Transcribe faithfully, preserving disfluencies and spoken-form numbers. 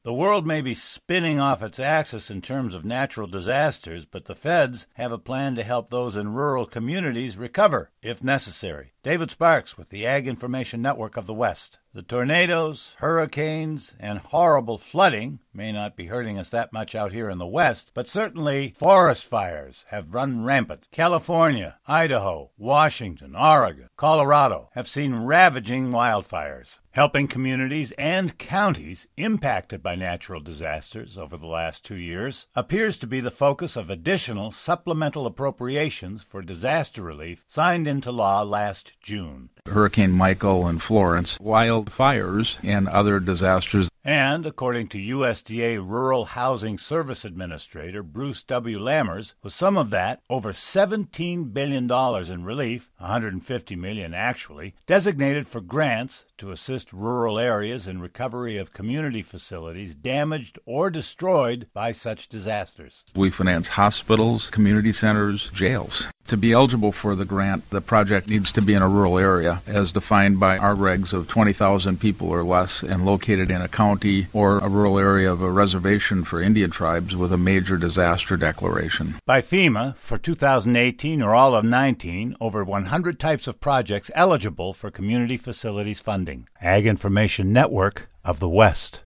The world may be spinning off its axis in terms of natural disasters, but the feds have a plan to help those in rural communities recover, if necessary. David Sparks with the Ag Information Network of the West. The tornadoes, hurricanes, and horrible flooding may not be hurting us that much out here in the West, but certainly forest fires have run rampant. California, Idaho, Washington, Oregon, Colorado have seen ravaging wildfires. Helping communities and counties impacted by natural disasters over the last two years appears to be the focus of additional supplemental appropriations for disaster relief signed into law last June. Hurricane Michael and Florence, wildfires, and other disasters. And, according to U S D A Rural Housing Service Administrator Bruce W. Lammers, with some of that, over seventeen billion dollars in relief, one hundred fifty million dollars actually, designated for grants to assist rural areas in recovery of community facilities damaged or destroyed by such disasters. We finance hospitals, community centers, jails. To be eligible for the grant, the project needs to be in a rural area, as defined by our regs of twenty thousand people or less, and located in a county or a rural area of a reservation for Indian tribes with a major disaster declaration. By FEMA, for two thousand eighteen or all of nineteen, over one hundred types of projects eligible for community facilities funding. Ag Information Network of the West.